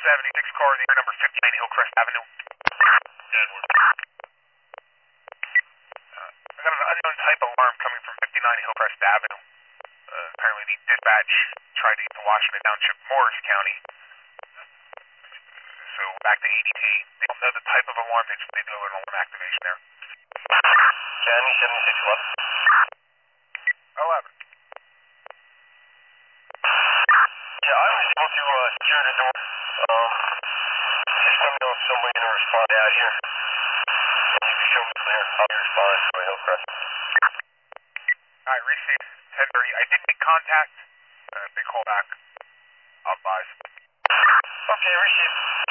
76 car, the number 59 Hillcrest Avenue. Edward. I got an unknown type alarm coming from 59 Hillcrest Avenue. Apparently the dispatch tried to get to Washington Township, Morris County. So back to ADT. They don't know the type of alarm, they just do an alarm activation there. County 7611. 11. Yeah, I was able to secure the door. Just let me know if somebody can respond out here. And you can show me clear. I'll respond to Hillcrest. Alright, received. 10:30. I did make contact. They call back. I'll advise. Okay, received.